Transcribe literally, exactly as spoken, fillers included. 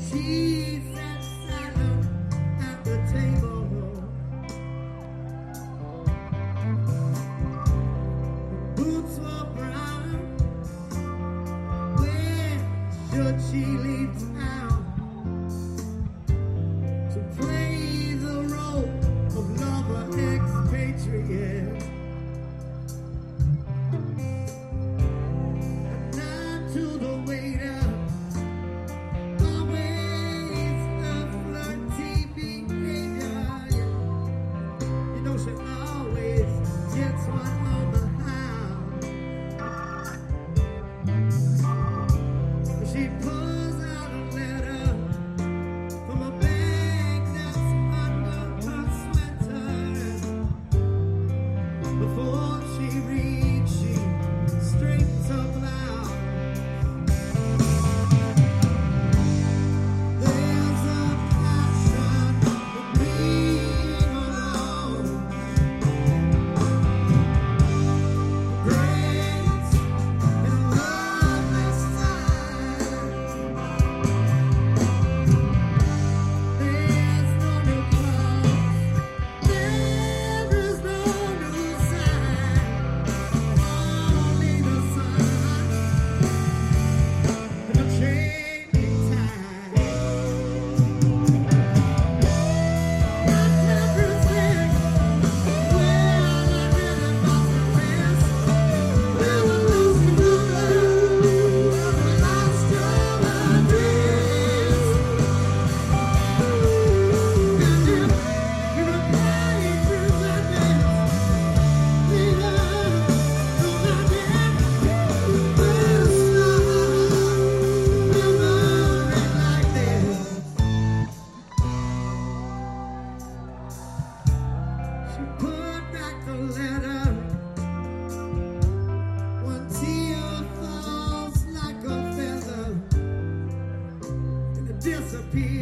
She sat silent at the table. Boots were brown. When should she leave town to play the role of lover expatriate? And not to the waiter, always the flirty behavior. You know she always gets one on the house. She pulls out a letter from a bag that's under her sweater. Before she reads, she straightens up loud. There's a passion for being alone. Grace in a loveless time. There's no new cause. There is no new sign. Only the sun in a changing tide. Not everything where I really must confess. Never losing the love of a lost address. And if you reply to my best, leave love to my death. There's no memory like this. She put back the letter. One tear falls like a feather, and it disappears.